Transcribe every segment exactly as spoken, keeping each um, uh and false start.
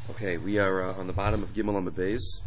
Okay, we are uh, on the bottom of Gimel Amud Beis.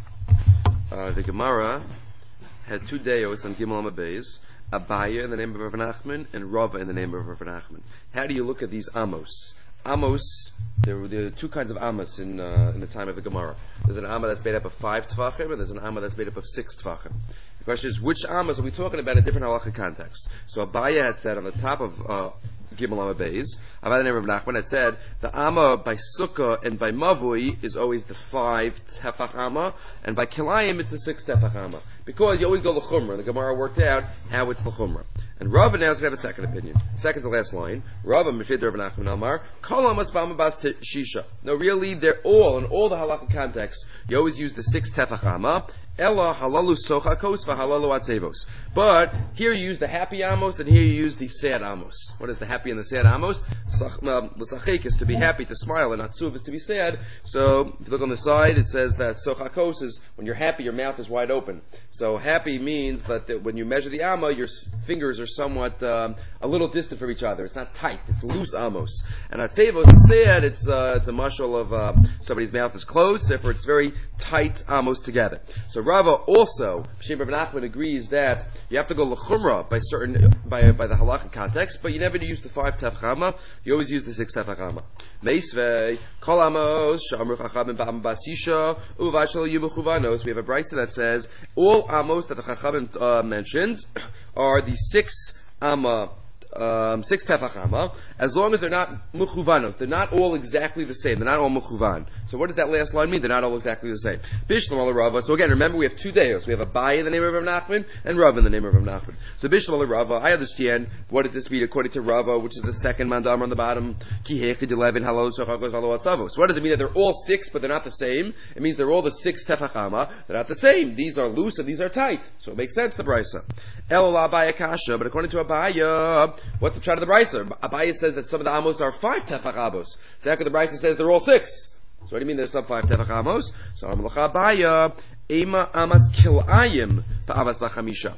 Uh, the Gemara had two deos on Gimel Amud Beis: Abaya in the name of Rav Nachman and Rava in the name of Rav Nachman. How do you look at these Amos? Amos, there were, there were two kinds of Amos in uh, in the time of the Gemara. There's an Amma that's made up of five Tvachim, and there's an Amma that's made up of six Tvachim. The question is, which Amos are we talking about in different halachic contexts? So Abaya had said on the top of uh, Gimel Amud Beis, about the name of Nachman, had said the Amma by Sukkah and by Mavui is always the five Tefach Amma, and by Kilayim it's the six Tefach Amma. Because you always go l'chumra. The Gemara worked out how it's l'chumra. And Rava now is going to have a second opinion. Second to last line. Rava Meshid Rav Nachman Amar Kol Amas B'Ama Bas Shisha. No, really, they're all in all the halachic contexts. You always use the six Tefach Amma. Ella halalu sochakos v'halalu atzevos. But here you use the happy amos, and here you use the sad amos. What is the happy and the sad amos? L'sachik is to be happy, to smile, and atzuv is to be sad. So if you look on the side, it says that sochakos is when you're happy, your mouth is wide open. So happy means that the, when you measure the amma, your fingers are somewhat um, a little distant from each other. It's not tight; it's loose amos. And atzevos is sad. It's uh, it's a mashal of uh, somebody's mouth is closed, therefore it's very tight amos together. So Rava also, B'Shem Rav Nachman, agrees that you have to go l'chumra by certain by by the halachic context, but you never use the five tefach amma. You always use the six tefach amma. Meisvei kol amos shamru chachamim ba'am basisha uvad shel yumechuvanos. We have a brisa that says all amos that the chachamim uh, mentioned are the six amma. Um, six tefach amma, as long as they're not mechuvanos, they're not all exactly the same. They're not all mechuvan. So what does that last line mean? They're not all exactly the same. Bishlam ala Rava. So again, remember we have two deos. We have Abai in the name of Rav Nachman and Rava in the name of Rav Nachman. So Bishlam ala Rava. I understand what does this mean according to Rava, which is the second mandam on the bottom. Ki hechid eleven halos sochakos v'alo atzavos. What does it mean that they're all six but they're not the same? It means they're all the six tefach amma. They're not the same. These are loose and these are tight. So it makes sense. The brisa. El Abaya kasha, but according to Abaya, what's the pshat of the brisa? Abaya says that some of the amos are five tefach amos. So the brisa says they're all six. So what do you mean there's some five tefach amos? So Amalacha Abaya, Ema amas kilayim ba'avas b'chamisha.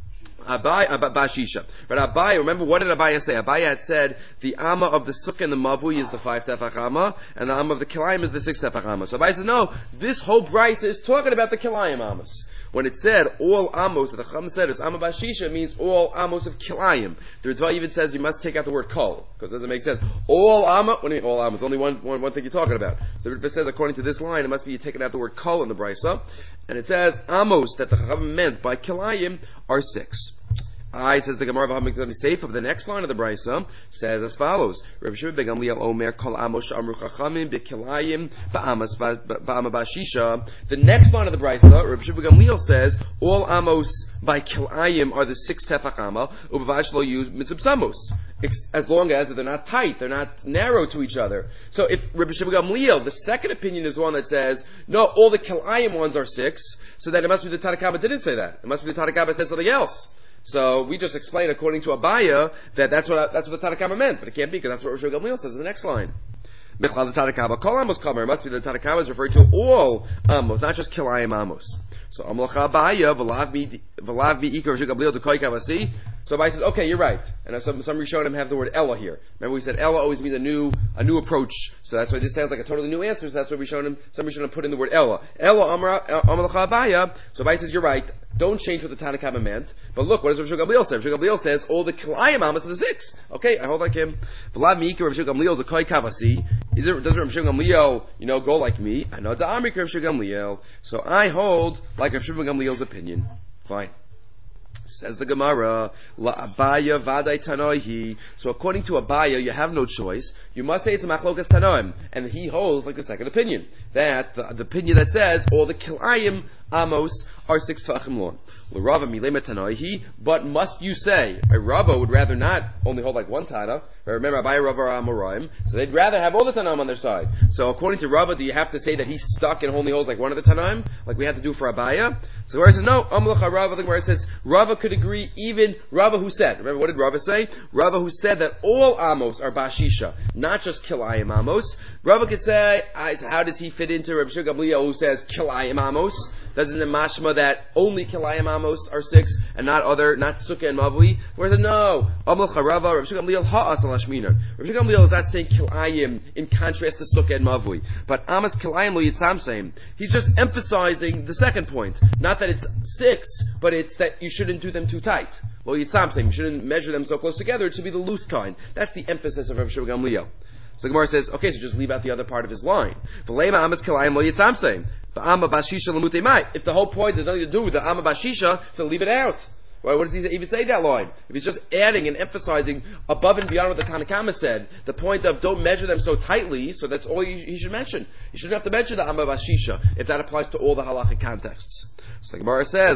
Abaya, Bashisha. But Abaya, remember what did Abaya say? Abaya had said the amma of the sukkah and the mavui is the five tefach amma, and the amma of the kilayim is the six tefach amma. So Abaya says, no, this whole brisa is talking about the kilayim amos. When it said all amos, that the Chacham said is amma bashisha, means all amos of kilayim. The Ritva even says you must take out the word kol, because it doesn't make sense. All amma, what do you mean all amos? Only one, one, one thing you're talking about. So the Ritva says according to this line, it must be you taking out the word kol in the brisa, and it says amos that the Chacham meant by kilayim are six. I says the Gemara V'Hamikdash Sefer, but the next line of the brisa says as follows: Rabbi Shimon ben Gamliel Omer Kol Amos Amru Chachamim Bekilayim Ba'amas Ba'ama Bashisha. The next line of the brisa, Rabbi Shimon ben Gamliel says all Amos by Kilayim are the six tefach amma. Ubavash lo use mitzubsamos, as long as they're not tight, they're not narrow to each other. So if Rabbi Shimon ben Gamliel, the second opinion is one that says no, all the Kilayim ones are six, so then it must be the Tanna Kama didn't say that. It must be the Tanna Kama said something else. So we just explained according to Abaya that that's what that's what the Tanna Kama meant, but it can't be because that's what Rosh Gamliel says in the next line. Michlal the Tanna Kama, Kol Amos Kamer. It must be the Tanna Kama is referring to all Amos, not just Kilayim Amos. So Amlacha Abaya v'lav mi v'lav mi ikar Rosh Gamliel to Koi Kavasi. So Abaya says, okay, you're right. And some some Rishonim have the word Ella here. Remember we said Ella always means a new a new approach. So that's why this sounds like a totally new answer. So that's why Rishonim some Rishonim put in the word Ella. Ella Amra Amlacha Abaya. So Abaya says, you're right. Don't change what the Tanna Kama meant. But look, what does Rav Gamliel say? Rav Gamliel says all the Kilayim amos are the six. Okay, I hold like him. V'lav mi ikar Rav Gamliel to Koi Kavasi. Doesn't Rav Gamliel, you know, go like me? I know the Amrik Rav Gamliel. So I hold like Rav Gamliel's opinion. Fine. Says the Gemara, La Abaya Vadai Tanoihi. So according to Abaya, you have no choice. You must say it's a Machlokas Tanoim. And he holds like the second opinion. That, the, the opinion that says all the Kilayim Amos are six Tvachim long. L'Rava Milema Tanoihi. But must you say, a Rava would rather not only hold like one Tana. Remember, Abaya Rava are Amoraim. So they'd rather have all the Tanaim on their side. So according to Rava, do you have to say that he's stuck and only holds like one of the Tanaim? Like we had to do for Abaya? So where it says, no, Amlacha Rava, where it says, Rava could agree, even Rava who said, remember what did Rava say? Rava who said that all Amos are Bashisha, not just Kilayim Amos. Rava could say, how does he fit into Rabbi Shimon Gamliel who says Kilayim Amos? Doesn't it mashma that only Kilayim Amos are six and not other, not Sukkah and Mavui? Where is it? No. Amal Charava, Rav Shimon Gamliel ha'as al Hashmina. Rav Shimon Gamliel is not saying Kilayim in contrast to Sukkah and Mavui. But Amos Kilayim lo Yitzam saying, he's just emphasizing the second point. Not that it's six, but it's that you shouldn't do them too tight. Lo Yitzam saying, you shouldn't measure them so close together, it should be the loose kind. That's the emphasis of Rav Shimon Gamliel. So the Gemara says, okay, so just leave out the other part of his line. If the whole point has nothing to do with the Amma Bashisha, so leave it out. Why, what does he even say that line? If he's just adding and emphasizing above and beyond what the Tanakama said, the point of don't measure them so tightly, so that's all he, he should mention. You shouldn't have to mention the Amma Bashisha, if that applies to all the halachic contexts. So the Gemara says,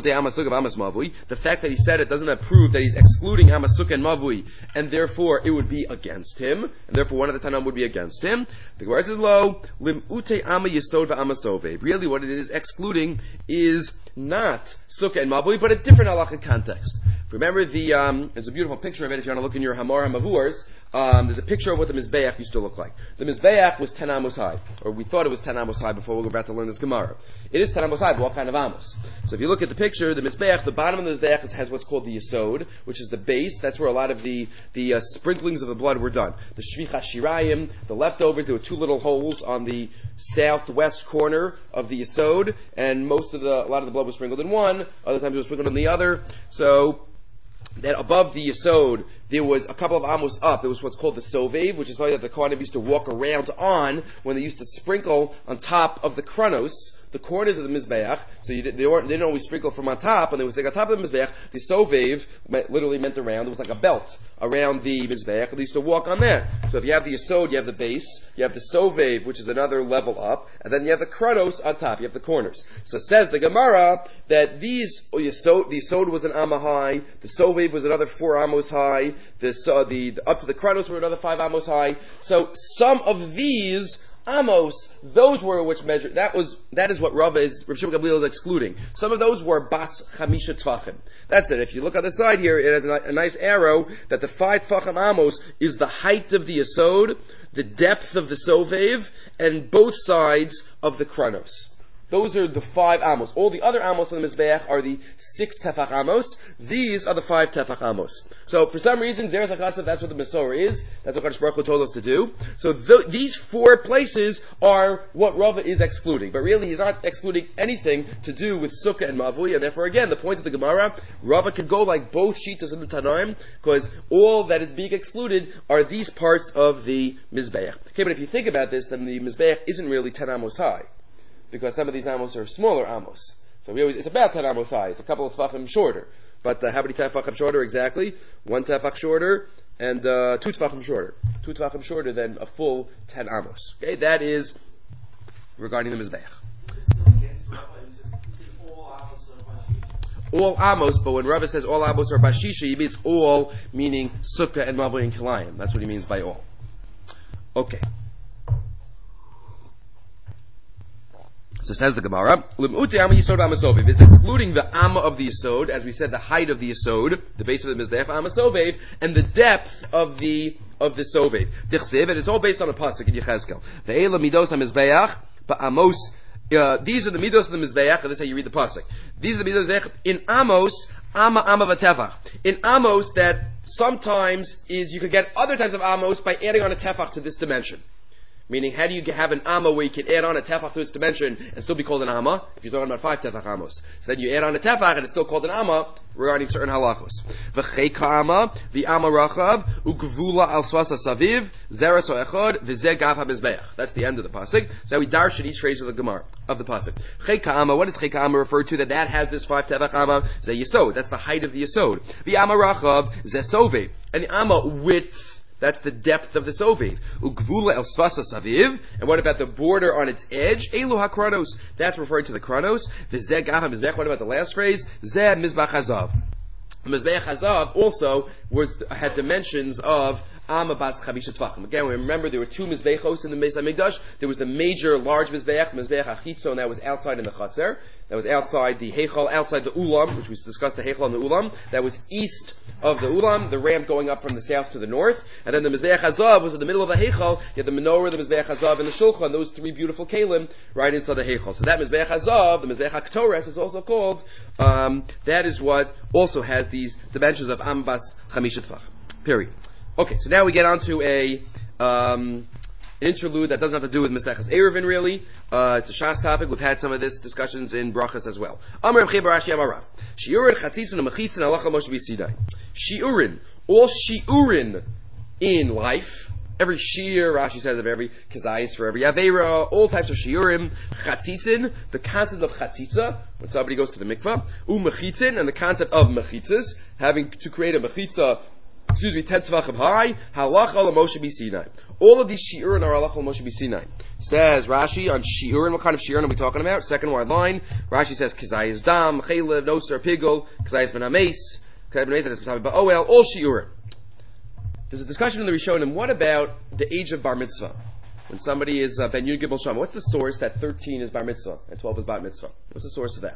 the fact that he said it doesn't prove that he's excluding Amasuk and Mavui, and therefore it would be against him, and therefore one of the Tanam would be against him. The Gemara says, lo, lim'ute Amma Yisod v'Amasove. Really what it is excluding is not Sukkah and Mavui, but a different halachic context. Remember the, um, there's a beautiful picture of it if you want to look in your Hamar HaMavurs. Um, there's a picture of what the Mizbeach used to look like. The Mizbeach was ten amos high, or we thought it was ten amos high before we were about to learn this Gemara. It is ten amos high, but what kind of amos? So if you look at the picture, the Mizbeach, the bottom of the Mizbeach has what's called the Yesod, which is the base. That's where a lot of the, the uh, sprinklings of the blood were done. The Shvicha Shirayim, the leftovers, there were two little holes on the southwest corner of the Yesod, and most of the, a lot of the blood was sprinkled in one, other times it was sprinkled in the other. So, that above the Yesod, there was a couple of amos up. There was what's called the Sovev, which is something that the Kohanim used to walk around on when they used to sprinkle on top of the Kronos, the corners of the Mizbeach. So you, they, weren't, they didn't always sprinkle from on top, and they was like on top of the Mizbeach. The Sovev meant, literally meant around. It was like a belt around the Mizbeach, and they used to walk on that. So if you have the Yesod, you have the base, you have the Sovev, which is another level up, and then you have the Kronos on top, you have the corners. So says the Gemara that these, oh, Yesod, the Yesod was an Amma high, the Sovev was another four Amos high, the, uh, the, the up to the Kronos were another five Amos high. So some of these Amos, those were which measure, that was, that is what Rav is, Rav Shimon Gamliel is excluding. Some of those were Bas Chamisha Tvachim. That's it. If you look on the side here, it has a, a nice arrow that the five Tvachim Amos is the height of the Yesod, the depth of the Sovev, and both sides of the Kronos. Those are the five amos. All the other amos on the Mizbeach are the six tefach amos. These are the five tefach amos. So for some reason, Zeres HaChasav, that's what the Masorah is. That's what Kadosh Baruch Hu told us to do. So th- these four places are what Rava is excluding. But really, he's not excluding anything to do with Sukkah and Mavui. And therefore, again, the point of the Gemara, Rava could go like both Shitas in the Tanaim, because all that is being excluded are these parts of the Mizbeach. Okay, but if you think about this, then the Mizbeach isn't really ten amos high, because some of these amos are smaller amos. So we always, it's about ten amos high. It's a couple of tefachim shorter. But uh, how many tefachim shorter exactly? One tefach shorter and uh, two tefachim shorter. Two tefachim shorter than a full ten amos. Okay, that is regarding the Mizbeach. All amos, but when Rava says all amos are bashisha, he means all, meaning sukkah and mavui and kilayim. That's what he means by all. Okay. So says the Gemara, it's excluding the Amma of the Yesod, as we said, the height of the Yesod, the base of the Mizbeach, Amma Sovev, and the depth of the of the Sovev. Tichsev, and it's all based on a pasuk in Yechezkel. Ve'ela midos ha-Mizbeach, ba'amos, uh, these are the midos of the Mizbeach, and this is how you read the pasuk. These are the midos of the Mizbeach. In Amos, Amma Amma v'tefach. In Amos, that sometimes is, you could get other types of Amos by adding on a tefach to this dimension. Meaning, how do you have an amma where you can add on a tefach to its dimension and still be called an amma? If you're talking about five tefach amos. So then you add on a tefach and it's still called an amma regarding certain halachos. V'cheika amma, v'amma rachav, u'gvula al swasa saviv, zeres ha'echod, v'zeh gav ha'mizbeach. That's the end of the pasuk. So we darshan each phrase of the Gemara, of the pasuk. Cheika amma, what does cheika amma refer to? That that has this five tefach amma, zeh yesod. That's the height of the yesod. V'amma rachav, zeh sove. And the amma width, that's the depth of the Sovev. Ugvula el svasa saviv. And what about the border on its edge? Elu ha-Kronos. That's referring to the Kronos. V'zeh gav ha-mizbech. What about the last phrase? Zeh mizbach hazav. Mizbech hazav also was had dimensions of Amma bas chamisha tvachim. Again, we remember there were two mizbechos in the Beis Hamikdash. There was the major, large mizbech, mizbech achitzo, and that was outside in the Chatzar. That was outside the Heichal, outside the Ulam, which we discussed the Heichal and the Ulam. That was east of the Ulam, the ramp going up from the south to the north. And then the Mizbeach Hazav was in the middle of the Heichal. You had the menorah, the Mizbeach Hazav, and the Shulchan, those three beautiful kalim right inside the Heichal. So that Mizbeach Hazav, the Mizbeach HaKtores, is also called, um, that is what also has these dimensions of Ambas Chamisha Tvach. Period. Okay, so now we get on to a, um, an interlude that doesn't have to do with Maseches Eruvin really. Uh, it's a Shas topic. We've had some of this discussions in Brachas as well. Amar Reb Barashi Amar Rav. Shiurin Chatzitzin and Mechitzin Halacha Moshe B'Sidai. Shiurin, all shiurin in life. Every shiur, Rashi says of every kazayis for every avera, all types of shiurim. Chatzitzin, the concept of chatzitza when somebody goes to the mikvah. U mechitzin, and the concept of mechitzas, having to create a mechitza. Excuse me, ten tvachim high. Halacha l'Moshe B'Sinai. All of these shiurim are halacha l'Moshe B'Sinai. Says Rashi on shiurim. What kind of shiurim are we talking about? Second wide line. Rashi says kazayis dam, chaylev, noser, pigol, kazayis ben ames, kazayis ben ames, that is b'tavi ba'oel. All shiurim. There's a discussion in the Rishonim. What about the age of bar mitzvah? When somebody is uh, ben yud gimel shama, what's the source that thirteen is bar mitzvah and twelve is bar mitzvah? What's the source of that?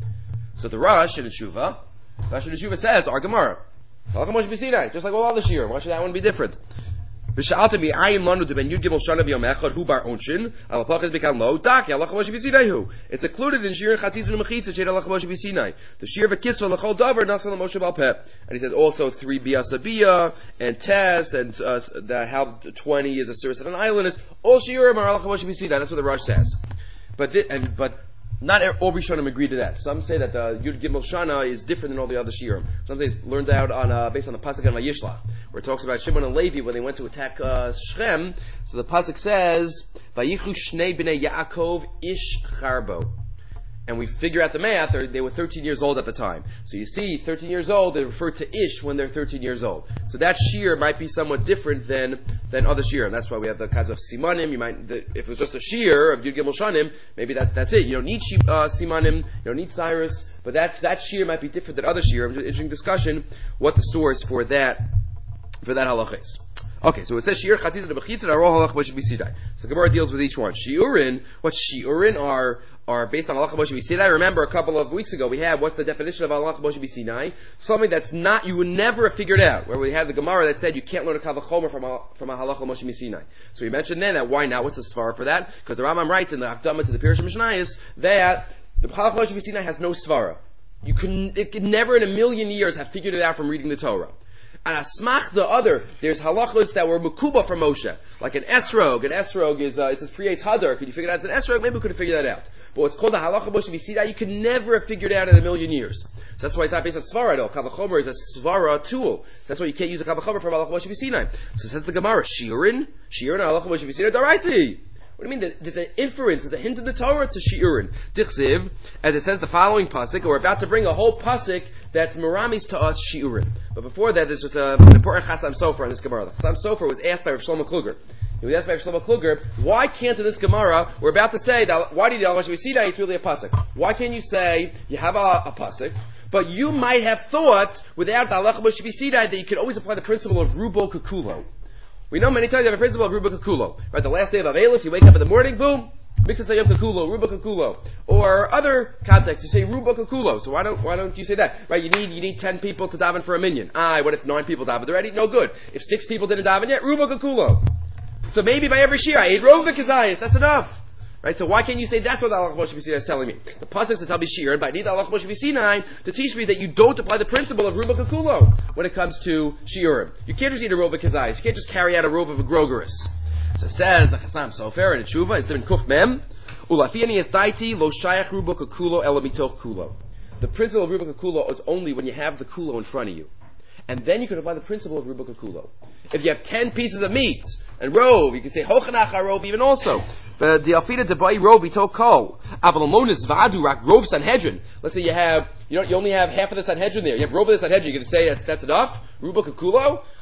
So the Rosh in the Tshuva, Rosh in the Tshuva says, our Gemara, Halacha Moshe B'Sinai, just like all other shiurim. Why should that one be different? V'sha'alta mi'ayin lanu de ben yud gimel shana v'yom echad hu bar onshin al pachas bekan lo daki halacha Moshe B'Sinai hu. It's included in shiur chatzitz and mechitzah shed halacha Moshe B'Sinai. The shiur v'kitzvah l'chol davar nasan l'Moshe Bal Peh. And he says also three biasabiyah and tes and uh, that how twenty is a service of an island is all shiurim are halacha Moshe B'Sinai. That's what the Rosh says. But th- and but. Not all Rishonim agree to that. Some say that the Yud Gimel Shana is different than all the other shiurim. Some say it's learned out on uh, based on the pasuk in Vayishlach, where it talks about Shimon and Levi when they went to attack uh, Shechem. So the pasuk says, "Vayichu shnei bnei Yaakov ish charbo," and we figure out the math. They were thirteen years old at the time. So you see, thirteen years old, they refer to ish when they're thirteen years old. So that shiur might be somewhat different than than other shiur, and that's why we have the kinds of simanim. You might, the, if it was just a shiur of Yud Gimel Shanim, maybe that's that's it. You don't need uh, simanim, you don't need Cyrus, but that that shiur might be different than other shiur. Interesting discussion. What the source for that for that halacha is. Okay, so it says shiur chatzitz and mechitzah and arol halacha Moshe B'Sinai. So the Gemara deals with each one. Shiurin, what shiurin are are based on halacha Moshe B'Sinai. Remember, a couple of weeks ago we had what's the definition of halacha Moshe B'Sinai? Something that's not you would never have figured out. Where we had the Gemara that said you can't learn a kal v'chomer from a from a halacha Moshe B'Sinai. So we mentioned then that why not? What's the svara for that? Because the Rambam writes in the Akdama to the Pirush Mishnayos that the halacha Moshe B'Sinai has no svara. You can it could never in a million years have figured it out from reading the Torah. And asmach the other, there's halachos that were mekuba from Moshe, like an esrog. An esrog is uh, it says priyates hadar. Could you figure out it's an esrog? Maybe we could have figured that out. But what's called the halacha Moshe B'Sinai, you could never have figured out in a million years. So that's why it's not based on svara at all. Kavachomer is a svara tool. That's why you can't use a kavachomer from halacha Moshe B'Sinai. So it says the Gemara, shiurin, shiurin halacha Moshe B'Sinai daraisi. What do you mean? There's an inference, there's a hint in the Torah to shiurin. Dichsiv, as it says the following pasuk, and we're about to bring a whole pasuk that's meramis to us shiurin. But before that, there's just a, an important chasam sofer in this Gemara. The chasam sofer was asked by Rav Shlomo Kluger. He was asked by Rav Shlomo Kluger, why can't in this Gemara, we're about to say, that, why did you Moshe B'Sinai, it's really a pasuk. Why can't you say, you have a, a pasuk, but you might have thought, without the halacha Moshe B'Sinai, that you could always apply the principle of rubo kakulo. We know many times you have a principle of ruba kakulo. Right, the last day of Avelis, you wake up in the morning, boom, mix it sayam kakulo, ruba kakulo. Or other contexts, you say ruba kakulo. So why don't why don't you say that? Right, you need you need ten people to daven for a minyan. Ah, what if nine people davened already? No good. If six people didn't daven yet, ruba kakulo. So maybe by every shir I ate rova kazayas. That's enough. Right, so why can't you say that's what the halacha Moshe B'Sinai is telling me? The pasuk says tell me shir, but I need the halacha Moshe B'Sinai to teach me that you don't apply the principle of ruba kakulo when it comes to shiurim. You can't just eat a rova kazayas. You can't just carry out a rova of a grogeris. So it says the chasam sofer in the tshuva it's in kuf mem ulafiani es daiti lo shayach ruba kakulo ela mitoch kulo. The principle of ruba kakulo is only when you have the kulo in front of you. And then you can apply the principle of ruba kakulo. If you have ten pieces of meat and rove, you can say hochanach harov even also. The alfina debai rove ito kol avalomonis vadu rak rove sanhedrin. Let's say you have you know you only have half of the sanhedrin there. You have rove of the sanhedrin. You're going to say that's that's enough ruba kakulo.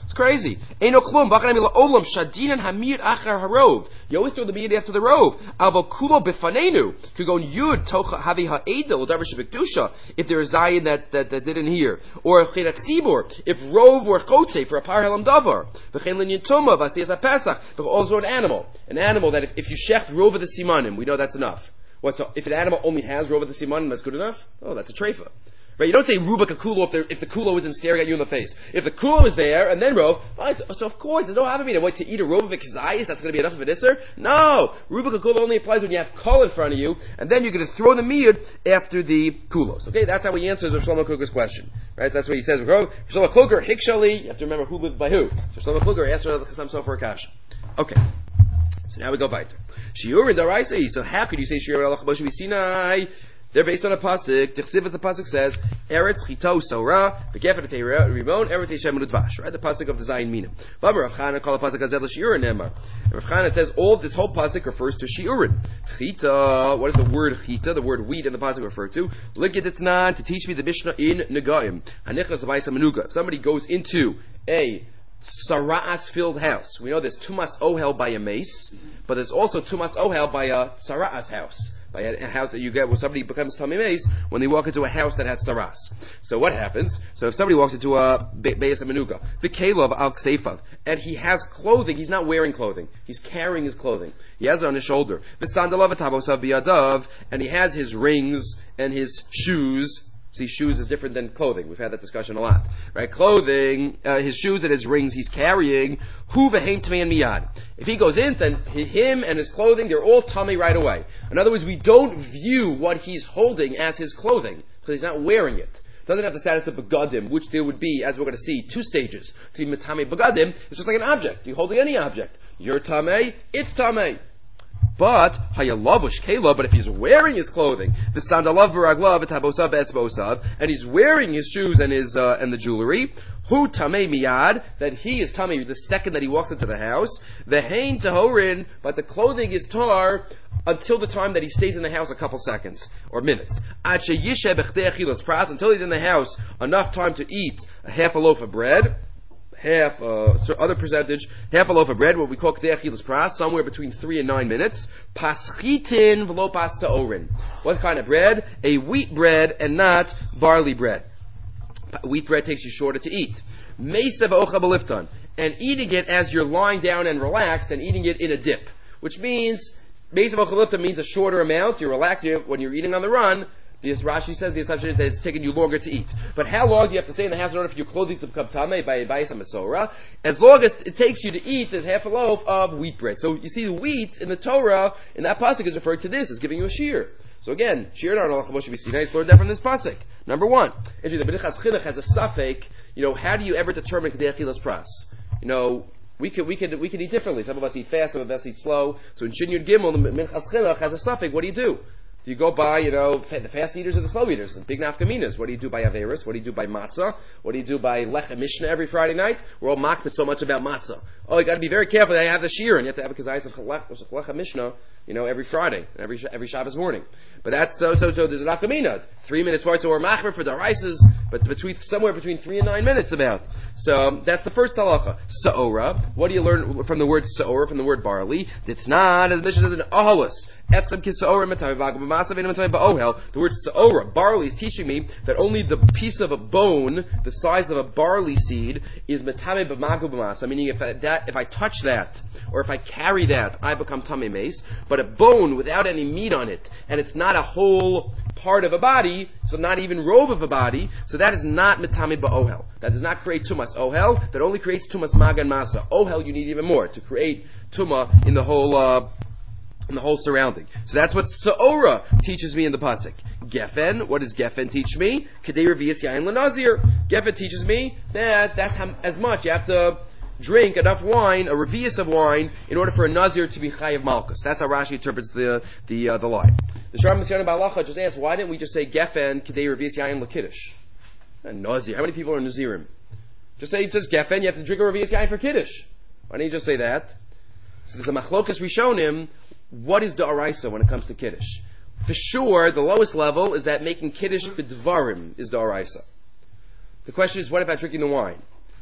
It's crazy. Eino klum, b'chanami la'olam, shadinan hamir achar harov. You always throw the meat after the rove. Avo kulo b'fanenu. Could go yud, tocha havi ha'edel, l'davar shebekdusha, if there is Zion that, that, that didn't hear. Or chedat tzibur, if rove or chote for a par helam davar. V'chein linyan tuma, v'asiyas ha'pesach, also an animal. An animal that if, if you shecht rove of the simanim, we know that's enough. What, so if an animal only has rove of the simanim, that's good enough? Oh, that's a treifa. Right, you don't say ruba kakulo if, if the kulo isn't staring at you in the face. If the kulo is there and then rove, fine, so, so of course, there's no havamina. What, to eat a rove of a kazayis, that's going to be enough of an isser? No! Ruba kakulo only applies when you have kol in front of you, and then you're going to throw the miyud after the kulos. Okay, that's how he answers Rav Shlomo Kluger's question. Right, so that's what he says. Rav Shlomo Kluger, hikshali, you have to remember who lived by who. So Rav Shlomo Kluger asked Rav Chassam Sofer Akash. Okay. So now we go weiter. Shiur in Daraisa, so how could you say Shiur al Moshe Sinai? They're based on a pasuk. Tichsiv, as the pasuk says, Eretz chito sora v'gefer teira rimon Eretz Yishem Dvash. Right, the pasuk of the Zayin Minim. But Rav Chana called the pasuk Azed l'Shiurin Nemar. Rav Chana says all of this whole pasuk refers to Shiurin. Chita. What does the word chita, the word wheat in the pasuk refer to? Look at it's not to teach me the Mishnah in Negaim. Hanichnas l'Vaisa Menuga. If somebody goes into a sara'as filled house, we know there's tumas ohel by a mace, but there's also tumas ohel by a sara'as house. By a house that you get where somebody becomes Tommy Mace when they walk into a house that has saras. So what happens? So if somebody walks into a Beis HaMenuga, the Kalov al Kseifav, and he has clothing, he's not wearing clothing, he's carrying his clothing. He has it on his shoulder. The Sandalav Atabosav Biyadav, and he has his rings and his shoes. See, shoes is different than clothing. We've had that discussion a lot, right? Clothing, uh, his shoes and his rings he's carrying. Hu v'heim tamei and miyad. If he goes in, then him and his clothing, they're all tummy right away. In other words, we don't view what he's holding as his clothing, because he's not wearing it. It doesn't have the status of begadim, which there would be, as we're going to see, two stages. To be mitame begadim, it's just like an object. You're holding any object. You're tamei, it's tamei. But hayalavush kela. But if he's wearing his clothing, the sandalav baraglav etabosav etzbosav, and he's wearing his shoes and his uh, and the jewelry, hu tamei miyad, that he is tamei the second that he walks into the house. The hain tahorin, but the clothing is tar until the time that he stays in the house a couple seconds or minutes. Ad sheyisheh b'chtei achilas pras, until he's in the house enough time to eat a half a loaf of bread. Half, uh, other percentage, half a loaf of bread, what we call k'dei achilas pras, somewhere between three and nine minutes. Paschitin v'lo pas sa'orin. What kind of bread? A wheat bread and not barley bread. Wheat bread takes you shorter to eat. Mesa v'ocha b'lifton. And eating it as you're lying down and relaxed, and eating it in a dip. Which means, mesa v'ocha b'lifton means a shorter amount. You're relaxed when you're eating on the run. The Rashi says the assumption is that it's taken you longer to eat. But how long do you have to stay in the house in order for your clothing to become tamei by Bayis HaMesorah? As long as it takes you to eat this half a loaf of wheat bread. So you see the wheat in the Torah, in that pasuk is referred to this, as giving you a shear. So again, shear and Arnal Moshe Sinai is learned that from this pasuk. Number one, if the B'nichas Chinuch has a suffix, you know, how do you ever determine K'dei Achilas Pras? You know, we could, we could, we could eat differently. Some of us eat fast, some of us eat slow. So in Shin Yud Gimel, the B'nichas Chinuch has a suffix. What do you do? Do you go by, you know, the fast eaters or the slow eaters? And big nafkaminas. What do you do by Averis? What do you do by matzah? What do you do by Lechem Mishnah every Friday night? We're all makbid so much about matzah. Oh, you got to be very careful that you have the shear, and you have to have a kazayis of Lechem Mishnah, you know, every Friday, every every Shabbos morning. But that's so so so. There's a nafkamina. Three minutes for it, so we're machmer for the rices, but between somewhere between three and nine minutes about. So that's the first halacha. Sa'ora. What do you learn from the word sa'ora, from the word barley? It's not, as the Mishnah says, an ahalus. Etzem kisa'ora metamei b'masav and metamei ba'ohel. The word sa'ora, barley, is teaching me that only the piece of a bone, the size of a barley seed, is metamei b'magu b'masav. Meaning, if I, that, if I touch that, or if I carry that, I become tamei mace. But a bone without any meat on it, and it's not a whole part of a body, so not even rove of a body, so that is not metamei ba'ohel. That does not create tumas ohel. That only creates tumas magan masa. Ohel you need even more to create tuma in the whole uh, in the whole surrounding. So that's what Sa'ora teaches me in the pasuk. Geffen, what does Geffen teach me? Kedei revius yain l'nazir. Geffen teaches me that that's how, as much you have to drink enough wine, a revius of wine, in order for a nazir to be chayav malchus. That's how Rashi interprets the the uh, the line. The Shara Misyanim Ba'alacha just asked, why didn't we just say Geffen kedei revius yain l'kiddush? And nazir. How many people are nazirim? Just say just Geffen. You have to drink a revius yain for kiddush. Why don't you just say that? So there's a machlokas rishonim. What is da'araisa when it comes to kiddush? For sure, the lowest level is that making kiddush b'dvarim is da'araisa. The question is, what about drinking the wine?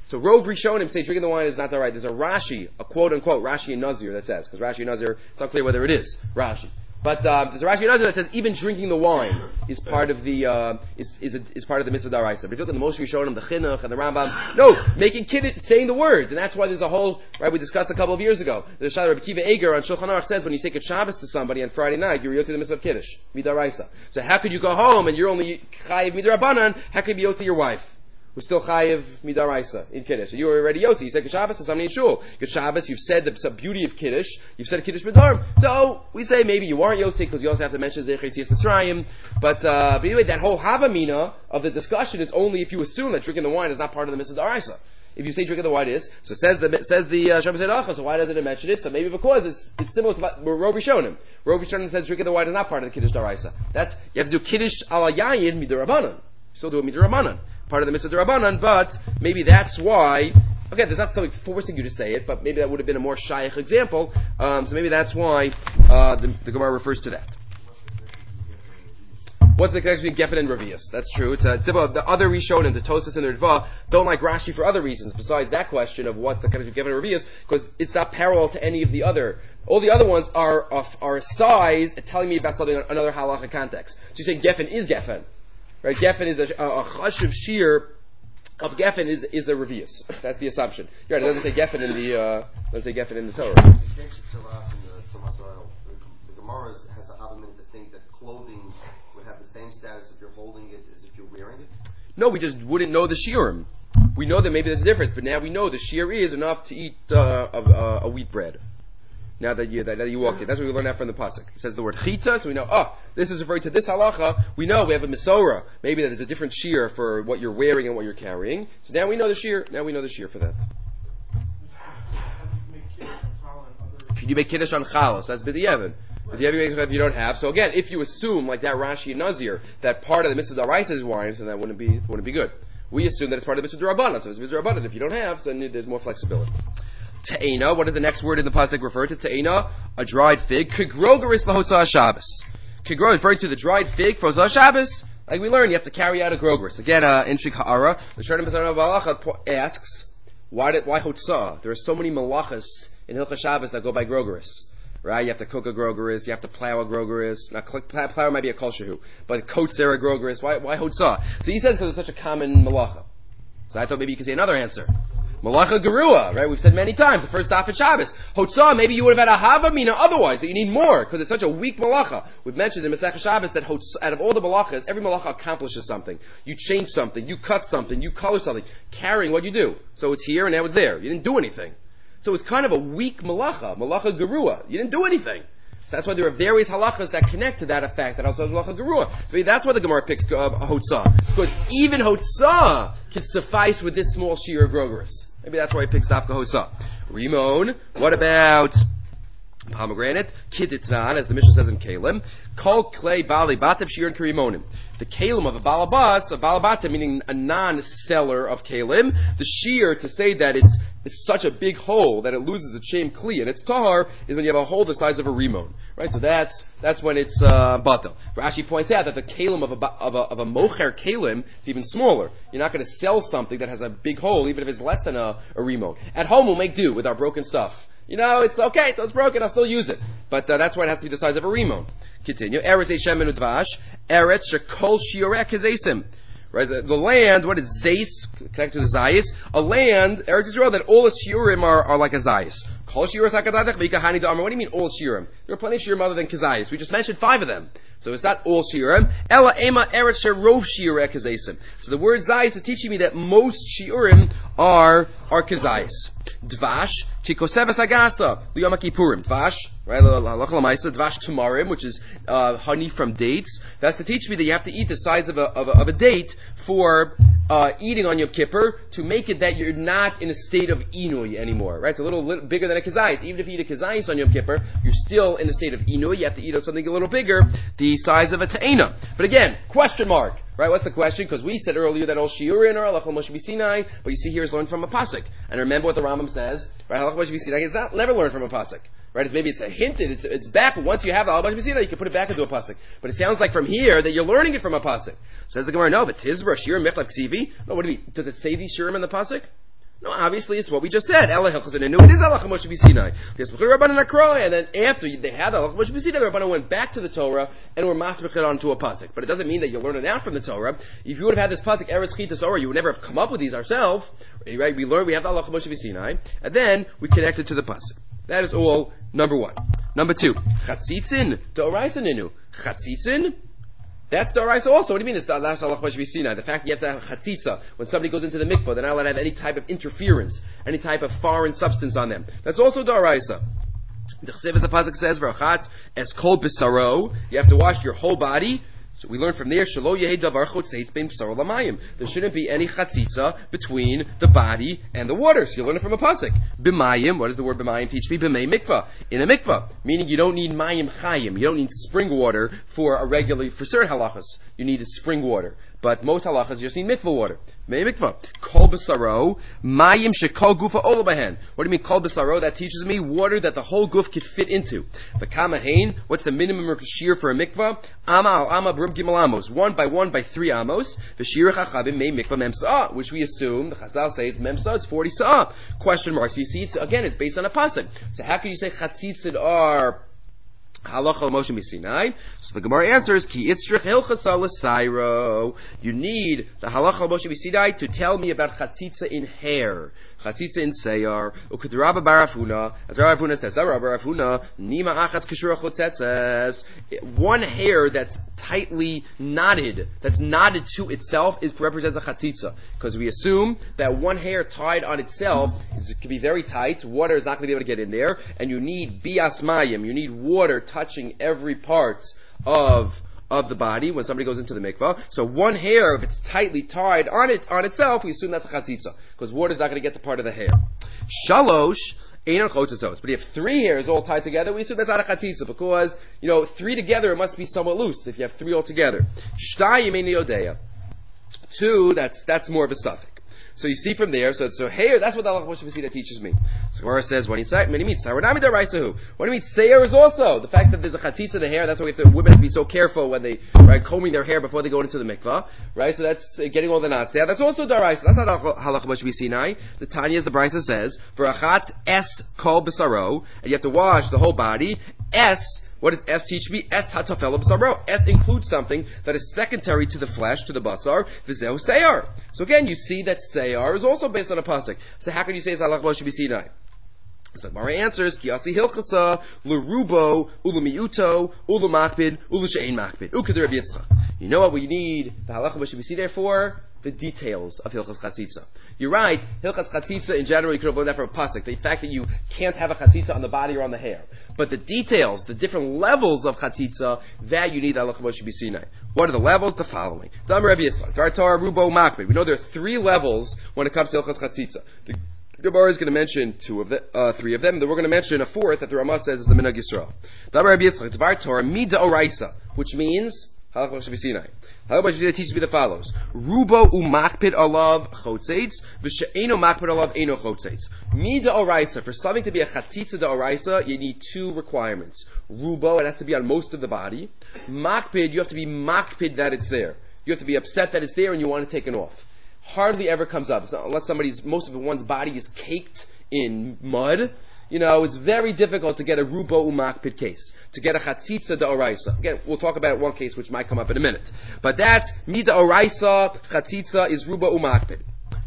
So Rov Rishonim say drinking the wine is not all right. There's a Rashi, a quote unquote Rashi and Nazir that says, because Rashi and Nazir, it's unclear whether it is Rashi. But uh, there's a Rashi and Nazir that says even drinking the wine is part of the uh, is is, a, is part of the mitzvah daraisa. But if you look at the Moshe Rishonim, the Chinuch, and the Rambam, no, making kiddush, saying the words, and that's why there's a whole right. We discussed a couple of years ago. The Shad Rabbi Kiva Eger on Shulchan Aruch says when you say Kid Shabbos to somebody on Friday night, you're yotzi the mitzvah of kiddush midaraisa. So how could you go home and you're only chayiv midarabanan? How could you be yotzi your wife? Who's still chayiv midaraisa in kiddush? So you were already yotzi. You said Kid Shabbos to somebody in shul. Kid Shabbos, you've said the beauty of kiddush. You've said kiddush midarim. So we say maybe you aren't yotzi because you also have to mention Zechei Yitzias Mitzrayim. But uh, but anyway, that whole havamina of the discussion is only if you assume that drinking the wine is not part of the mitzvah daraisa. If you say drinking the wine is, so says the says the uh, Shabbos Edacha, so why doesn't it mention it? So maybe because it's it's similar to what Rov Rishonim. Rov Rishonim says drinking the wine is not part of the kiddush daraisa. That's you have to do kiddush ala yayin midarabanan. You still do it midarabanan, part of the mitzvah darabanan. But maybe that's why. Okay, there's not something forcing you to say it, but maybe that would have been a more shaykh example. Um, so maybe that's why uh, the, the Gemara refers to that. What's the connection between Geffen and Revius? That's true. It's, a, it's about the other Rishonim, the Tosas and the Ritva, don't like Rashi for other reasons besides that question of what's the connection between Geffen and Revius, because it's not parallel to any of the other. All the other ones are of, are a size telling me about something in another halacha context. So you say Geffen is Geffen, right? Geffen is a, a, a chashuv shir of Geffen is is the Revius. That's the assumption. You're right. It doesn't say Geffen in the uh, doesn't say Geffen in the Torah. In the case of Tzaras and the Thomas Oil, the, the Gemara has an argument to think that clothing would have the same status if you're holding it as if you're wearing it? No, we just wouldn't know the shiurim. We know that maybe there's a difference, but now we know the shiur is enough to eat uh, a, a, a wheat bread. Now that you that, that you walked in, that's what we learned out from the pasuk. It says the word chita, so we know. Oh, this is referring to this halacha. We know we have a misora. Maybe that is a different shiur for what you're wearing and what you're carrying. So now we know the shiur. Now we know the shiur for that. Can you make kiddush on chalos? That's b'di'evan. But the if you don't have, so again, if you assume like that Rashi and Nazir that part of the mitzvah daraisa is wine, so that wouldn't be wouldn't be good. We assume that it's part of the mitzvah darabanan, so it's mitzvah darabanan. If you don't have, so then there's more flexibility. Te'ena, what does the next word in the pasuk refer to? Te'ena, a dried fig. Kegrogeris lahotzah Shabbos. Kegro referring to the dried fig for Hotzah Shabbos. Like we learned, you have to carry out a grogeris. Again, uh, in Shik Ha'ara, the Sharnim Pesach Valacha asks, why did why Hotzah? There are so many malachas in Hilchah Shabbos that go by grogeris. Right, you have to cook a grogeris, you have to plow a grogeris. Now, plow might be a kol shehu, but kotzer a grogeris. Why, why hotzah? So he says because it's such a common malacha. So I thought maybe you could say another answer. Malacha gerua, right? We've said many times, the first daf at Shabbos. Hotzah, maybe you would have had a havamina otherwise, that you need more, because it's such a weak malacha. We've mentioned in Masechah Shabbos that hotzah, out of all the malachas, every malacha accomplishes something. You change something, you cut something, you color something. Carrying what you do. So it's here and now it's there. You didn't do anything. So it's kind of a weak malacha, malacha gerua. You didn't do anything. So that's why there are various halachas that connect to that effect, that hotzah is malacha gerua. So that's why the Gemara picks uh, hotzah. Because even hotzah can suffice with this small shear of grogeris. Maybe that's why he picks dafka hotzah. Rimon, what about pomegranate? Kititran, as the Mishnah says in Kalim. Kol klei bali batev shir and karimonim. The kalim of a balabas, a balabata meaning a non-seller of kalim, the shear to say that it's it's such a big hole that it loses its shem kli and its tahar is when you have a hole the size of a rimon, right? So that's that's when it's uh, bata. Rashi points out that the kalim of a of a of a mocher kalim is even smaller. You're not going to sell something that has a big hole even if it's less than a, a rimon. At home we'll make do with our broken stuff. You know, it's okay, so it's broken, I'll still use it. But uh, that's why it has to be the size of a rimon. Continue. Eretz Eshem and Udvash. Eretz shekol shiorek hazesim. Right, the, the land, what is Zeis, connected to the Zayis? A land, Eretz Yisrael, that all its shiurim are, are like a Zayis. Kol shiurim sakadadech v'ikahani da'amar. What do you mean all shiurim? There are plenty of shiurim other than Kazayis. We just mentioned five of them. So it's not all shiurim. Ela ema Eretz sherov shiurek hazesim. So the word Zayis is teaching me that most shiurim are, are Kazayis. Dvash, kikosevas agasa, liyom kippurim. Dvash, right? Halacha l'maisa. Dvash tumarim, which is uh, honey from dates. That's to teach me that you have to eat the size of a of a, of a date for uh, eating on Yom Kippur to make it that you're not in a state of inui anymore. Right? It's a little, little bigger than a kazayis. Even if you eat a kazayis on Yom Kippur, you're still in the state of inui. You have to eat something a little bigger, the size of a ta'ena. But again, question mark. Right, what's the question? Because we said earlier that all shiurin are halachah Moshe Sinai, but you see here is learned from a pasuk. And remember what the Rambam says, right? Halachah Moshe Sinai is not never learned from a pasuk. Right? It's maybe it's a hint, it's it's back, but once you have the halachah Moshe Sinai, you can put it back into a pasuk. But it sounds like from here that you're learning it from a pasuk. Says the Gemara, no, but tizra shiurim mechlak ksivi. No, what do you mean? Does it say these shiurim in the pasuk? No, obviously it's what we just said. Ela Hilchos Ninu. It is Halacha Moshe B'Sinai. Yes, Rabbanan Akroi, and then after they had the Halacha Moshe B'Sinai, the Rabbanan went back to the Torah and were masbich it onto a pasuk. But it doesn't mean that you learn it out from the Torah. If you would have had this pasuk Eretz Chitas Orah, you would never have come up with these ourselves. Right? We learned we have the Halacha Moshe B'Sinai, and then we connect it to the pasuk. That is all. Number one. Number two. Chatzitzin D'Oraisa Ninu. Chatzitzin. That's D'Oraisa also. What do you mean it's the last Halacha Moshe B'Sinai? The fact that you have to have chatzitza when somebody goes into the mikvah, they're not allowed to have any type of interference, any type of foreign substance on them. That's also D'Oraisa. The Chesiv, as the pasuk says, "V'achatz es kol b'saro." You have to wash your whole body. So we learn from there, Shelo yehi davar chotzeitz bein b'saro lamayim. There shouldn't be any chatzitza between the body and the water. So you learn it from a pasuk. B'mayim, what does the word b'mayim teach me? B'may mikvah. In a mikvah. Meaning you don't need mayim chayim. You don't need spring water for a regular, for certain halachas. You need a spring water. But most halachas you just need mikvah water. May mikvah. Kol b'saro, mayim shekol gufa ola bahen. What do you mean kol b'saro? That teaches me water that the whole guf could fit into. The kamahain, what's the minimum shear for a mikvah? Ama al ama brum gimel amos. One by one by three amos. V'shir chachabim may mikvah mem sa'ah, which we assume, the chazal says mem sa'ah, it's forty sa'ah. Question mark. So you see, it's, again, it's based on a pasuk. So how can you say chatzitzid are Halacha Moshe B'Sinai? So the Gemara answers, Ki itzrich hilchasa l'sairo. You need the Halacha Moshe B'Sinai to tell me about chatzitza in hair, chatzitza in seyar. Ukedraba barafuna, as Rabbi Rafuna says, Rabbi Rafuna, nima achas kishura chotzetzes. One hair that's tightly knotted, that's knotted to itself, is represents a chatzitza, because we assume that one hair tied on itself is, can be very tight. Water is not going to be able to get in there, and you need bias mayim. You need water touching every part of of the body when somebody goes into the mikvah. So one hair, if it's tightly tied on it on itself, we assume that's a chatzitza, because water is not going to get to part of the hair. Shalosh einon chotzos. But if three hairs all tied together, we assume that's not a chatzitza, because you know three together it must be somewhat loose. If you have three all together, shtayim ein yodeya. Two, that's that's more of a suffix. So you see from there, so so hair, that's what the Halacha Moshe B'Sinai teaches me. So Gemara says, what do you mean? Saranami d'Oraisahu. What do you mean? Seir is also the fact that there's a chatzitza in the hair. That's why we have to, women have to be so careful when they right combing their hair before they go into the mikvah, right? So that's uh, getting all the knots out. That's also d'Oraisa. That's not Halacha Moshe B'Sinai. The Tanya, as the Brisa says, for achatz es kol b'saro, and you have to wash the whole body. Es. What does S teach me? Es hatafel b'saro. Es includes something that is secondary to the flesh, to the basar. V'zehu seyar. So again, you see that seyar is also based on a pasuk. So how can you say it's Halacha Moshe B'Sinai? So Mara answers, Kiasi hilchasa l'rubo u'l'miyuto u'l'makbid u'l'she'ein makbid u'keder Rabbi Yitzchak. You know what we need the Halacha Moshe B'Sinai for? The details of Hilchas Chatzitza. You're right, Hilchas Chatzitza in general, you could have learned that from a pasuk. The fact that you can't have a Chatzitza on the body or on the hair. But the details, the different levels of Chatzitza, that you need Halacha Moshe B'Sinai. What are the levels? The following. Dam Rabbi Yitzchak, Tartar, Rubo, Makbid. We know there are three levels when it comes to Hilchas Chatzitza. The Gemara is going to mention two of the, uh, three of them, and then we're going to mention a fourth that the Ramah says is the Minhag Yisrael. Dam Rabbi Yitzchak, Dvar Torah, Mida Oraisa, which means Halacha Moshe B'Sinai. Halacha Moshe B'Sinai teaches me the follows: Rubo umakpid alav chotzeitz, v'she'eno makpid alav eno chotzeitz. Mida oraisa, for something to be a chatzitza da oraisa, you need two requirements. Rubo, it has to be on most of the body. Makpid, you have to be makpid that it's there. You have to be upset that it's there and you want it taken off. Hardly ever comes up, so unless somebody's, most of one's body is caked in mud. You know, it's very difficult to get a rubo umakpid case, to get a chatzitza da oraisa. Again, we'll talk about one case which might come up in a minute. But that's mida oraisa, chatzitza is rubo umakpid.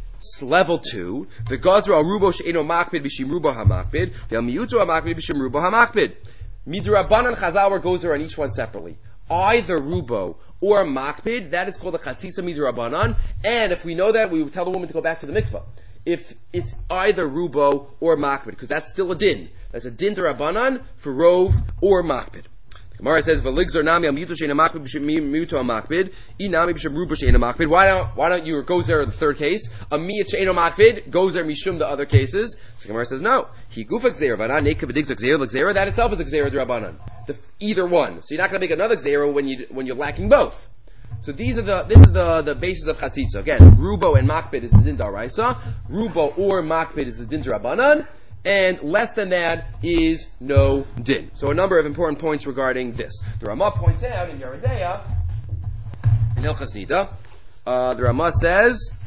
Level two, the gazra al rubo she'eno makpid b'shim rubo hamakpid, v'al miyuto hamakpid b'shim rubo hamakpid. Midrabanan chazal where goes on each one separately. Either rubo or makpid, that is called a chatzitza midrabanan. And if we know that, we would tell the woman to go back to the mikvah. If it's either rubo or makpid, because that's still a din. That's a din to Rabbanan for rov or makpid. The Gemara says, "V'ligzor nami al miyuto she'ena makpid b'shem miyuto makpid, inami b'shem rubo she'ena makpid." Why don't why don't you goes there in the third case? A miyut she'ena makpid goes there mishum the other cases. So the Gemara says, "No, he gufak zera v'ana neka b'digzor zera l'gzera." That itself is a gzera Rabbanan. The either one. So you're not going to make another gzera when you when you're lacking both. So these are the, this is the, the basis of chatzitza. Again, rubo and makbid is the din d'oraisa. Rubo or makbid is the din d'Rabbanan. And less than that is no din. So a number of important points regarding this. The Ramah points out in Yeridea, in Hilchas Nida, uh, the Ramah says,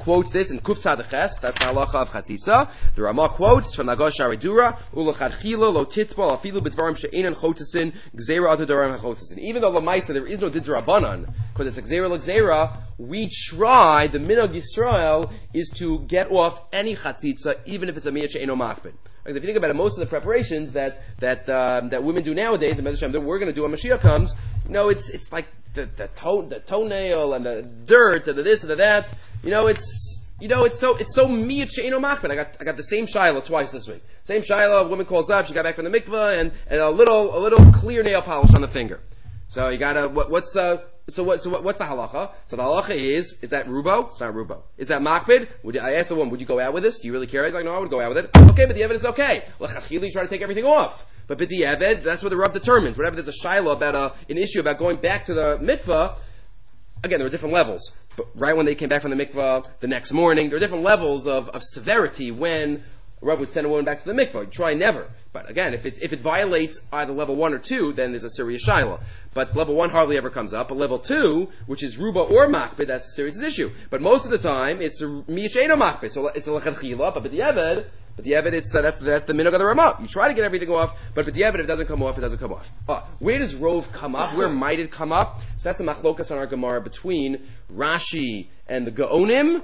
quotes this in Kuf Tzadches, that's the halacha of chatzitza. The Ramah quotes from Nagosh Aridura, Ulachadchila lo titbal afilu b'dvarim she'enan chotesin gzeira atu dvarim hachotesin. Even though Lamaisa there is no Did Rabbanan, because it's a gzeira l'gzeira, we try, the Minhag Yisrael is to get off any chatzitza, even if it's a miyat she'eno makbid. If you think about it, most of the preparations that that um, that women do nowadays, and that we're going to do when Mashiach comes, you know, it's it's like the the, toe, the toenail and the dirt and the this and the that. You know, it's you know it's so it's so miyat she'eno makbid. I got I got the same shiloh twice this week. Same shiloh. A woman calls up. She got back from the mikvah and, and a little a little clear nail polish on the finger. So you gotta what, what's uh so what so what, what's the halacha? So the halacha is is that rubo? It's not rubo. Is that makbid? Would you, I asked the woman, would you go out with this? Do you really care? Like, no, I would go out with it. Okay, but the evidence is okay. Well, chachili try to take everything off. But b'di eved, that's what the Rav determines. Whenever there's a shiloh about a, an issue about going back to the mikvah, again, there are different levels. But right when they came back from the mikvah, the next morning, there are different levels of, of severity when Rav would send a woman back to the mikvah. Try never. But again, if, it's, if it violates either level one or two, then there's a serious shiloh. But level one hardly ever comes up. But level two, which is ruba or makbid, that's a serious issue. But most of the time, it's a miyat she'eno makbid. So it's a l'chadchila, but the eved, but the eved, it's, uh, that's, that's the minhag of the Ramah. You try to get everything off, but the eved, if it doesn't come off, it doesn't come off. Uh, where does rove come up? Where might it come up? So that's a machlokas on our Gemara between Rashi and the Gaonim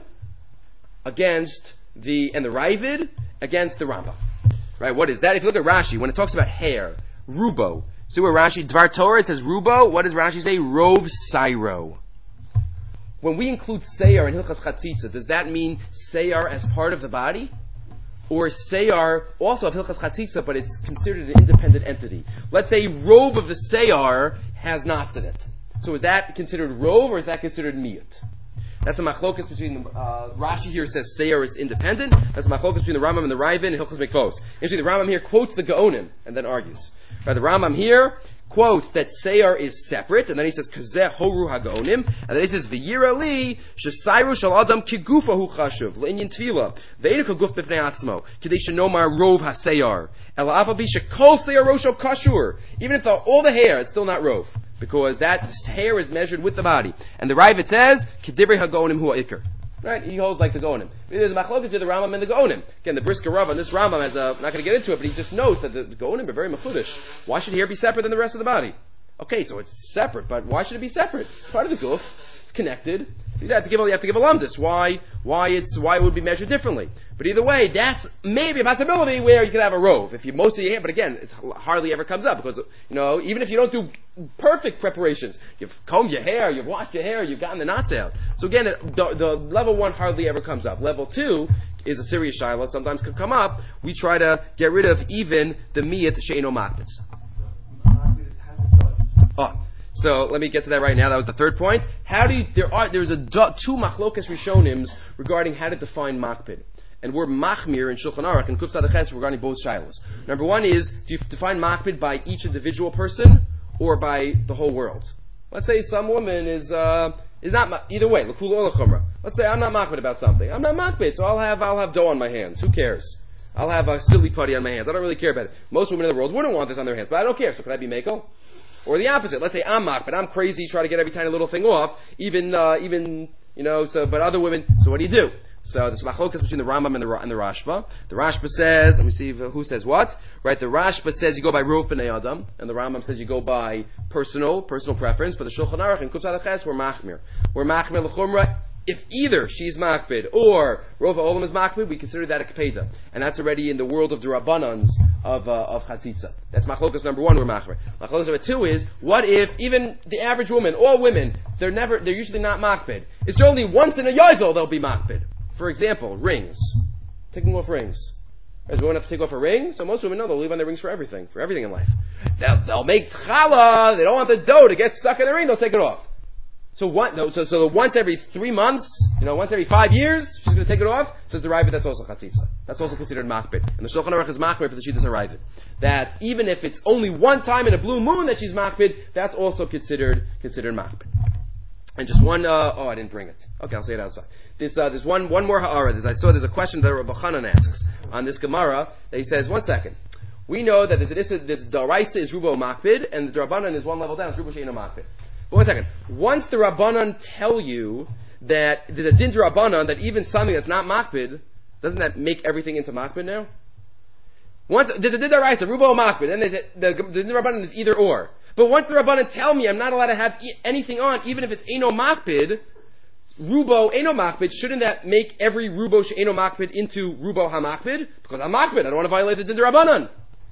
against the, and the Ravid against the Rambam. Right, what is that? If you look at Rashi, when it talks about hair, rubo. See where Rashi, Dvar Torah, it says rubo. What does Rashi say? Rov Sairo. When we include Seyar in Hilchas Chatzitza, does that mean Seyar as part of the body? Or Seyar also of Hilchas Chatzitza, but it's considered an independent entity? Let's say Rov of the Seyar has knots in it. So is that considered Rov or is that considered Miyat? That's a machlokas between the, uh, Rashi here says Seyar is independent. That's a machlokas between the Rambam and the Ravid and Hilchos Mikvos. Interesting, the Rambam here quotes the Gaonim and then argues. Right, the Rambam here quotes that Seyar is separate, and then he says Kazeh Horu HaGaonim, and then he says V'yira li Shesayru Shal Adam Kigufa Hu Chashuv L'Inyan Tvila Ve'enu Kaguf B'Fnei Atzmo K'dei Shenomar Rov HaSeyar Ela Afabi Shekol Seyar Rosho Kashur. Even if the, all the hair, it's still not Rov, because that hair is measured with the body. And the Ravid says K'dibrei HaGaonim Hu HaIker. Right? He holds like the Gaonim. There's a machloket to the Rambam and the Gaonim. Again, the Brisker Rav on this Rambam has a, I'm not going to get into it, but he just notes that the, the Gaonim are very mechudish. Why should hair be separate than the rest of the body? Okay, so it's separate, but why should it be separate? It's part of the goof. It's connected. So you have to give, you have to give a lumdus. Why, why it's, why it would be measured differently. But either way, that's maybe a possibility where you could have a rove. If you most of your hair, but again, it hardly ever comes up because, you know, even if you don't do perfect preparations, you've combed your hair, you've washed your hair, you've gotten the knots out. So again, it, the, the level one hardly ever comes up. Level two is a serious shiloh, sometimes could come up. We try to get rid of even the miyat she'eno makbid. Oh. So let me get to that right now. That was the third point. How do you, there are, there's a two machlokas rishonims regarding how to define makbid. And we're machmir in Shulchan Aruch and Kuf Tzadches regarding both shilos. Number one is, do you define makbid by each individual person or by the whole world? Let's say some woman is, uh, is not, either way, l'kul or l'chumra. Let's say I'm not makbid about something. I'm not makbid, so I'll have, I'll have dough on my hands. Who cares? I'll have a silly putty on my hands. I don't really care about it. Most women in the world wouldn't want this on their hands, but I don't care. So could I be mekel? Or the opposite. Let's say I'm makbid. I'm crazy, try to get every tiny little thing off. Even, uh, even, you know, so, but other women, so what do you do? So there's machlokas between the Rambam and the, and the Rashba. The Rashba says, let me see if, who says what. Right, the Rashba says you go by Rov B'nai Adam, and the Rambam says you go by personal, personal preference, but the Shulchan Aruch and Kuf Tzadches we're machmir. We're machmir l'chumra. If either she's makbid or Rov HaOlam is makbid, we consider that a kpeda. And that's already in the world of the Rabbanans of, uh, of Chatzitza. That's machlokas number one, we're machmir. Machlokas number two is, what if even the average woman, all women, they're never, they're usually not makbid. It's only once in a yovel they'll be makbid. For example, rings. Taking off rings. Does women have to take off a ring? So most women know they'll leave on their rings for everything, for everything in life. They'll, they'll make challah, they don't want the dough to get stuck in the ring, they'll take it off. So what, no, so, so once every three months, you know, once every five years, she's going to take it off, says the Ravid, that's also chatzitza. That's also considered makbid. And the Shulchan Aruch is makbid for the Shittas HaRavid. That even if it's only one time in a blue moon that she's makbid, that's also considered, considered makbid. And just one, uh, oh, I didn't bring it. Okay, I'll say it outside. This, uh, there's one, one more ha'ara. There's, I saw there's a question that Rabbi Chanan asks on this Gemara. That he says, one second. We know that there's this, this Daraisa is Rubo Makbid, and the Drabanan is one level down, it's Rubo She'ena Makbid. But one second. Once the Rabbanan tell you that there's a din d'Rabbanan that even something that's not makbid, doesn't that make everything into makbid now? Once, there's a din d'Oraisa, rubo makbid, and there's a, the, the din d'Rabbanan is either or. But once the Rabbanan tell me I'm not allowed to have e- anything on, even if it's eno makbid, rubo eno makbid, shouldn't that make every rubo she'eno makbid into rubo hamakbid? Because I'm makbid, I don't want to violate the din d'Rabbanan.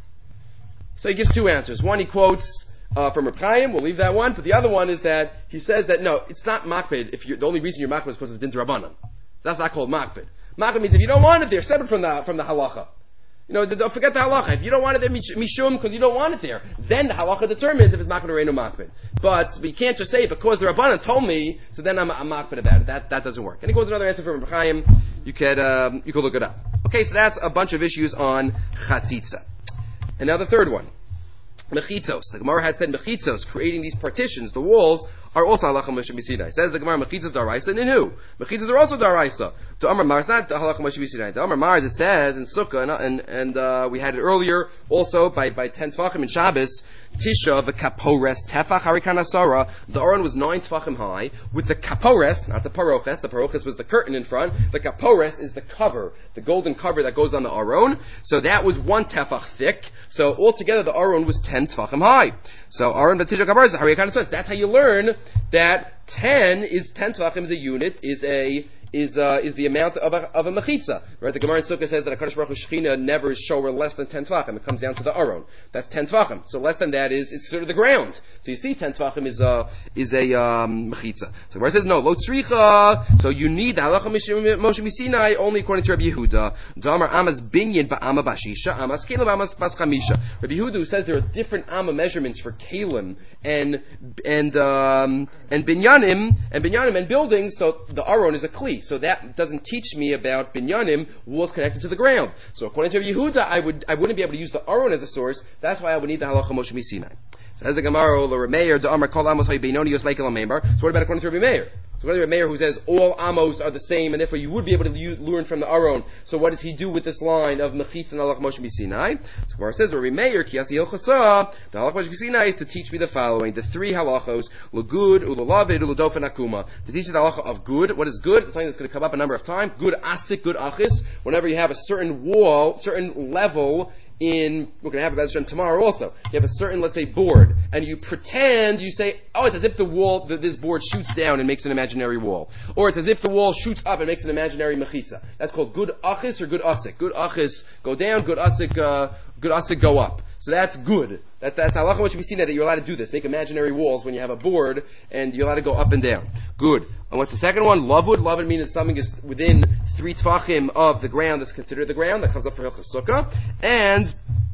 So he gives two answers. One, he quotes uh, from Reb Chaim, we'll leave that one, but the other one is that he says that no, it's not makbid if you're, the only reason you're makbid is because of the din d'Rabbanan. That's not called makbid. Makbid means if you don't want it there, separate from the, from the halacha. You know, don't forget the halacha. If you don't want it there, mishum, because you don't want it there, then the halacha determines if it's makbid or eno makbid. But, but you can't just say, because the Rabbanan told me, so then I'm, I'm makbid about it. That, that doesn't work. And he goes another answer from Reb Chaim. You could, um, you could look it up. Okay, so that's a bunch of issues on chatzitza. And now the third one. Mechitzos. The Gemara had said mechitzos, creating these partitions, the walls, are also halacha Moshe Misinai. Says the Gemara, mechitzos daraisa, and in who? Mechitzos are also daraisa. To Amar Mar, it's not halacha Moshe Misinai. To Amar Mar, it says in Sukkah, and, and, and uh, we had it earlier, also by, by ten tvachim in Shabbos, Tisha, the kapores, tefach harikan asara, the aron was nine tvachim high, with the kapores, not the paroches, the paroches was the curtain in front, the kapores is the cover, the golden cover that goes on the aron, so that was one tefach thick, so altogether the aron was ten tvachim high. So aron v'tisha kapores, harikan asara, that's how you learn that ten is, ten tvachim is a unit, is a, is uh, is the amount of a, of a mechitza. Right? The Gemara in Sukkah says that a Kadosh Baruch Hu Shechina never is shower less than ten tvachim. It comes down to the aron. That's ten tvachim. So less than that is it's sort of the ground. So you see, ten tvachim is uh, is a um, mechitza. So the Gemara says no, lo tzricha. So you need the halacha Moshe Misinai only according to Rabbi Yehuda. Damar amas binyan ba'ama bashisha, amas kelim ba'amas bas chamisha. Rabbi Yehuda says there are different amma measurements for kelim and and um, and binyanim and binyanim and buildings. So the aron is a kli. So that doesn't teach me about binyanim, walls connected to the ground. So according to Rabbi Yehuda, I would I wouldn't be able to use the aron as a source. That's why I would need the halacha Moshe Misinai. So as the Gemara, the Remeir, the Amar Kol Amos Haybenoni Yos Leikel Amembar. So what about according to Rabbi Meir? So according to Rabbi Meir, who says all amos are the same, and therefore you would be able to learn from the aron. So what does he do with this line of mechitz and halacha Moshe Misinai? So Gemara says Rabbi Meir, Kiyasi Hilchasa, the halacha Moshe Misinai is to teach me the following: the three halachos, l'gud, u'l'lavid, u'l'dofen akuma. To teach me the halacha of good. What is good? It's something that's going to come up a number of times. Good asik, good achis. Whenever you have a certain wall, certain level. In, we're going to have a Bezran tomorrow also. You have a certain, let's say, board, and you pretend, you say, oh, it's as if the wall, the, this board shoots down and makes an imaginary wall. Or it's as if the wall shoots up and makes an imaginary mechitza. That's called good achis or good asik. Good achis go down, good asik, uh, good asik go up. So that's good. That, that's halacha Moshe Misinai that you're allowed to do this. Make imaginary walls when you have a board, and you're allowed to go up and down. Good. And what's the second one? Lavud. Lavud means something is within three tvachim of the ground that's considered the ground. That comes up for Hilchas Sukkah. And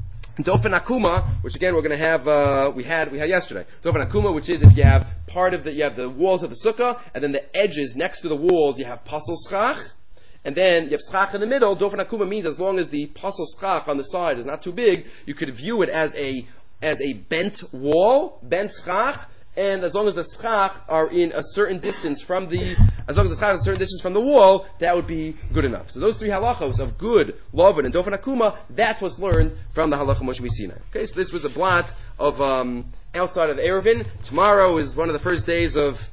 Dofen Akuma, which again we're going to have, uh, we had, we had yesterday. Dofen Akuma, which is if you have part of the, you have the walls of the Sukkah, and then the edges next to the walls, you have pasel schach. And then you have schach in the middle. Dofen Akuma means as long as the pasel schach on the side is not too big, you could view it as a as a bent wall, bent schach, and as long as the schach are in a certain distance from the, as long as the schach is a certain distance from the wall, that would be good enough. So those three halachos of good, lavud, and dofen akuma, that's what's learned from the halacha Moshe Misinai. Okay, so this was a blot of um, outside of Eruvin. Tomorrow is one of the first days of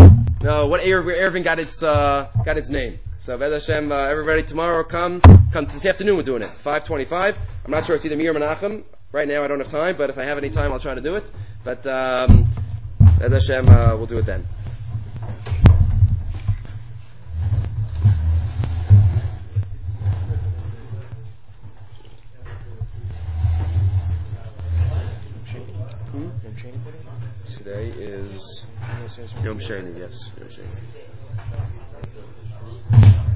no, what Eruvin got its uh, got its name. So V'ez Hashem, uh, everybody tomorrow come come this afternoon. We're doing it five twenty-five. I'm not sure it's either me or Menachem. Right now I don't have time, but if I have any time, I'll try to do it. But um, V'ez Hashem, uh, we'll do it then. Hmm? Today is Yom Sheni, yes, Yom Sheni.